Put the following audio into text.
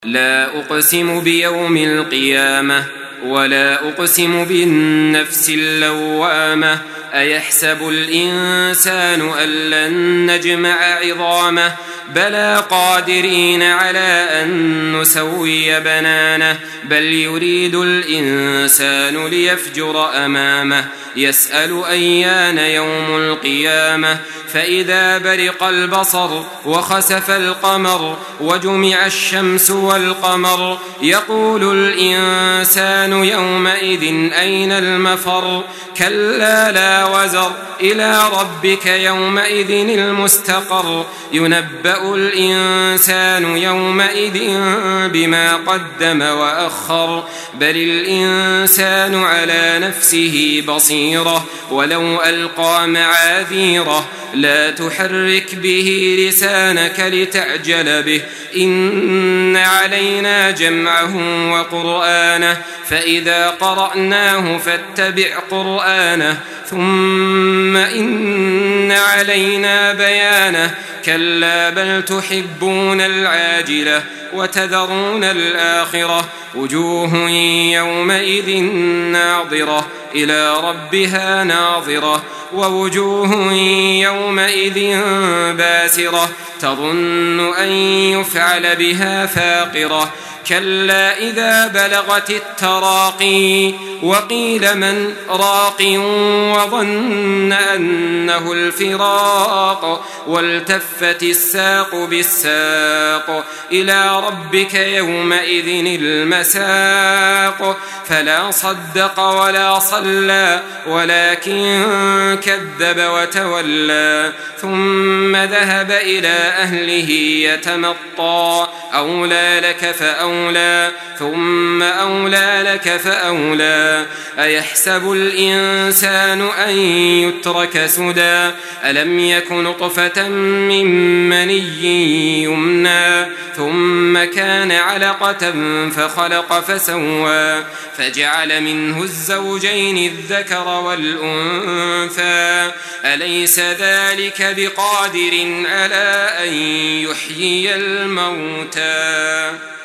لا أقسم بيوم القيامة ولا أقسم بالنفس اللوامة أيحسب الإنسان أن لن نجمع عظامه بلى قادرين على أن نسوي بنانه بل يريد الإنسان ليفجر أمامه يسأل أيان يوم القيامة فإذا برق البصر وخسف القمر وجمع الشمس والقمر يقول الإنسان يومئذ أين المفر كلا لا وزر إلى ربك يومئذ المستقر ينبأ الإنسان يومئذ بما قدم وأخر بل الإنسان على نفسه بصيرة ولو ألقى معاذيره لا تحرك به لسانك لتعجل به إن علينا جمعه وقرآنه فإذا قرأناه فاتبع قرآنه ثم إن علينا بيانه كلا بل تحبون العاجلة وتذرون الآخرة وجوه يومئذ ناظرة إلى ربها ناظرة ووجوه يومئذ باسرة تظن أن يفعل بها فاقرة كلا إذا بلغت التراقي وقيل من راق وظن أنه الفراق والتفت الساق بالساق إلى ربك يومئذ المساق فلا صدق ولا صلى ولكن كذب وتولى ثم ذهب إلى أهله يتمطى أولى لك فأولى ثم أولى لك فأولى أيحسب الإنسان أن يترك سدى ألم يك نطفة من مني يمنى ثم كان علقة فخلق فسوى فجعل منه الزوجين الذكر والأنثى أليس ذلك بقادر على أن يحيي الموتى